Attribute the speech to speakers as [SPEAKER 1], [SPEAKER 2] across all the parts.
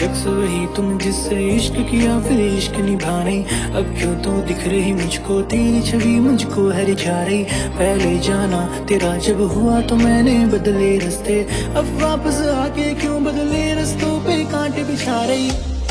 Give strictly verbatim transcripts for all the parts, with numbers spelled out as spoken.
[SPEAKER 1] शख्स वही तुम जिससे इश्क किया फिर इश्क निभाने, अब क्यों तो दिख रही मुझको तेरी छवि मुझको हर जा रही। पहले जाना तेरा जब हुआ तो मैंने बदले रास्ते, अब वापस आके क्यों बदले रास्तों पे कांटे बिछा रही।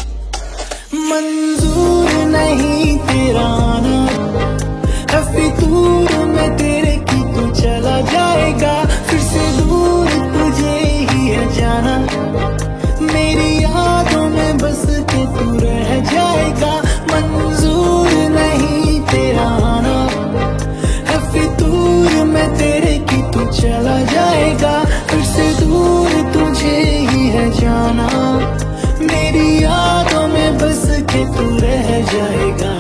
[SPEAKER 1] मंजूर नहीं तेरा आना है फितूर में तेरे की तू चला जाएगा, फिर से दूर तुझे ही है जाना, मेरी यादों में बस के तू रह जाएगा। मंजूर नहीं तेरा आना है फितूर में तेरे की तू चला जाएगा, फिर से दूर तुझे ही है जाना, मेरी यादों में बस के तू रह जाएगा।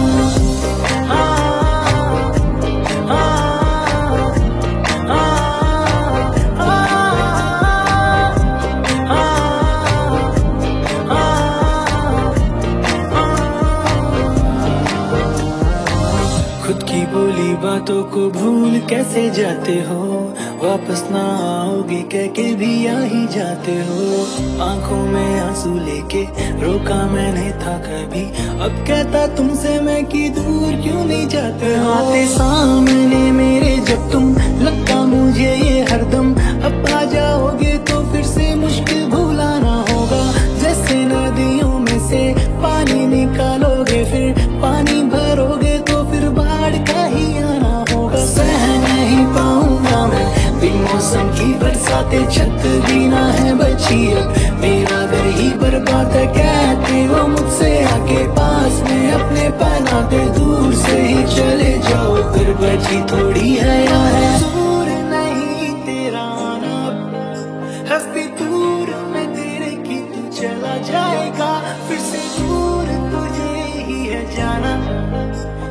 [SPEAKER 1] खुद की बोली बातों को भूल कैसे जाते हो, वापस ना आओगे कह के भी आ ही जाते हो। आंखों में आंसू लेके रोका मैंने था कभी, अब कहता तुमसे मैं कि दूर क्यों नहीं जाते हो। आते सामने मेरे जब तुम लगता मुझे ये हरदम, अब आ जाओगे तो फिर से मुश्किल भुलाना होगा। जैसे नदियों में से पानी निकालोगे फिर पानी भरोगे तो फिर बाढ़ का ही आना होगा। सह नहीं पाऊंगा मैं मौसम की बरसाते, छत भी ना है बची अब मेरा घर ही बर्बाद है। कहते हो मुझसे आके पास में अपने पनाते, दूर से ही चले जाओ फिर बची थोड़ी है या है। दूर नहीं तेरा आना है फितूर में तेरे की तू चला जाएगा, फिर से दूर तुझे ही है जाना,